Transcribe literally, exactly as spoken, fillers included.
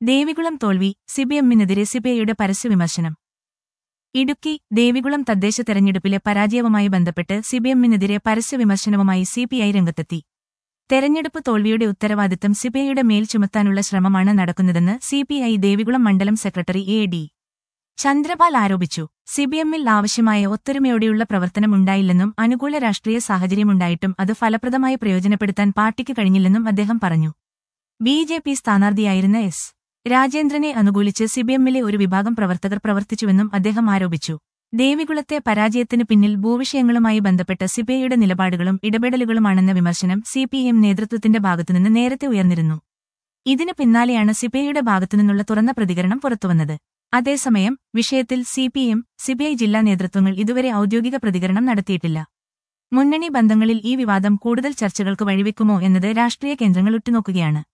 ദേവികുളം തോൽവി, സിപിഎമ്മിനെതിരെ സിപിഐയുടെ പരസ്യവിമർശനം. ഇടുക്കി ദേവികുളം തദ്ദേശ തെരഞ്ഞെടുപ്പിലെ പരാജയവുമായി ബന്ധപ്പെട്ട് സിപിഎമ്മിനെതിരെ പരസ്യവിമർശനവുമായി സിപിഐ രംഗത്തെത്തി. തെരഞ്ഞെടുപ്പ് തോൽവിയുടെ ഉത്തരവാദിത്തം സിപിഐയുടെ മേൽ ചുമത്താനുള്ള ശ്രമമാണ് നടക്കുന്നതെന്ന് സിപിഐ ദേവികുളം മണ്ഡലം സെക്രട്ടറി എ ഡി ചന്ദ്രപാൽ ആരോപിച്ചു. സിപിഎമ്മിൽ ആവശ്യമായ ഒത്തൊരുമയോടെയുള്ള പ്രവർത്തനം ഉണ്ടായില്ലെന്നും അനുകൂല രാഷ്ട്രീയ സാഹചര്യമുണ്ടായിട്ടും അത് ഫലപ്രദമായി പ്രയോജനപ്പെടുത്താൻ പാർട്ടിക്ക് കഴിഞ്ഞില്ലെന്നും അദ്ദേഹം പറഞ്ഞു. ബി ജെ പി സ്ഥാനാർത്ഥിയായിരുന്ന എസ് രാജേന്ദ്രനെ അനുകൂലിച്ച് സിപിഎമ്മിലെ ഒരു വിഭാഗം പ്രവർത്തകർ പ്രവർത്തിച്ചുവെന്നും അദ്ദേഹം ആരോപിച്ചു. ദേവികുളത്തെ പരാജയത്തിന് പിന്നിൽ ഭൂവിഷയങ്ങളുമായി ബന്ധപ്പെട്ട സിപിഐയുടെ നിലപാടുകളും ഇടപെടലുകളുമാണെന്ന വിമർശനം സിപിഎം നേതൃത്വത്തിന്റെ ഭാഗത്തുനിന്ന് നേരത്തെ ഉയർന്നിരുന്നു. ഇതിനു പിന്നാലെയാണ് സിപിഐയുടെ ഭാഗത്തുനിന്നുള്ള തുറന്ന പ്രതികരണം പുറത്തുവന്നത്. അതേസമയം വിഷയത്തിൽ സിപിഎം, സിപിഐ ജില്ലാ നേതൃത്വങ്ങൾ ഇതുവരെ ഔദ്യോഗിക പ്രതികരണം നടത്തിയിട്ടില്ല. മുന്നണി ബന്ധങ്ങളിൽ ഈ വിവാദം കൂടുതൽ ചർച്ചകൾക്ക് വഴിവെക്കുമോ എന്നത് രാഷ്ട്രീയ കേന്ദ്രങ്ങൾ ഉറ്റുനോക്കുകയാണ്.